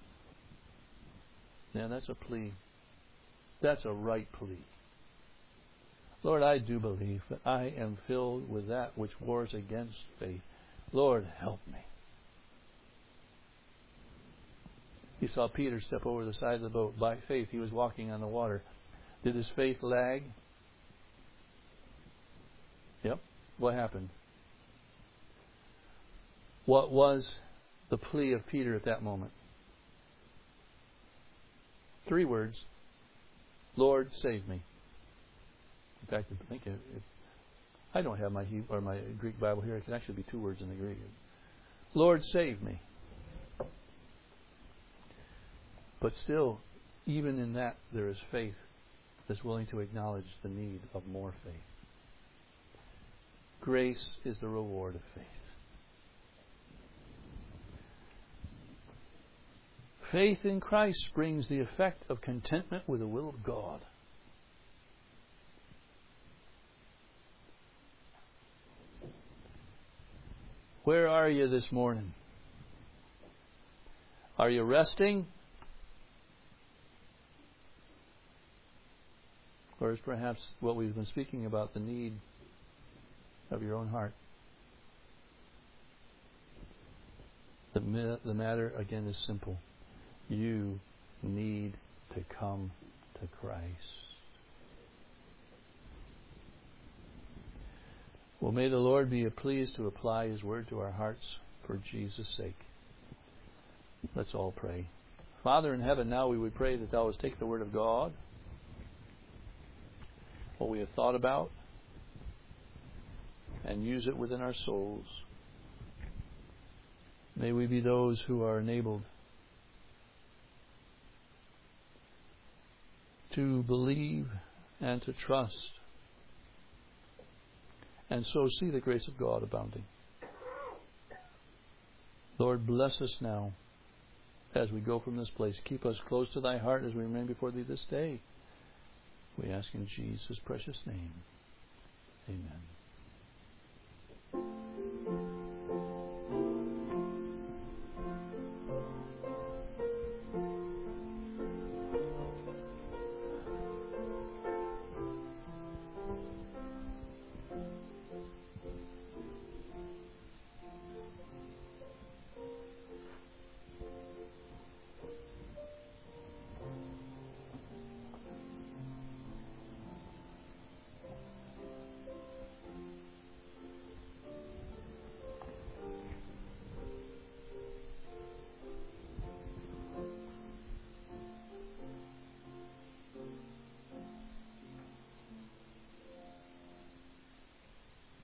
Now, that's a plea. That's a right plea. Lord, I do believe, but I am filled with that which wars against faith. Lord, help me. You saw Peter step over the side of the boat. By faith, he was walking on the water. Did his faith lag? Yep. What happened? What was the plea of Peter at that moment? 3 words. Lord, save me. In fact, I don't have my Hebrew or my Greek Bible here. It can actually be 2 words in the Greek. Lord, save me. But still, even in that, there is faith that's willing to acknowledge the need of more faith. Grace is the reward of faith. Faith in Christ brings the effect of contentment with the will of God. Where are you this morning? Are you resting? Or is perhaps what we've been speaking about the need of your own heart? The matter, again, is simple. You need to come to Christ. Well, may the Lord be pleased to apply His word to our hearts for Jesus' sake. Let's all pray. Father in heaven, now we would pray that Thou wouldst take the word of God, what we have thought about, and use it within our souls. May we be those who are enabled to believe and to trust, and so see the grace of God abounding. Lord, bless us now as we go from this place. Keep us close to Thy heart as we remain before Thee this day. We ask in Jesus' precious name. Amen.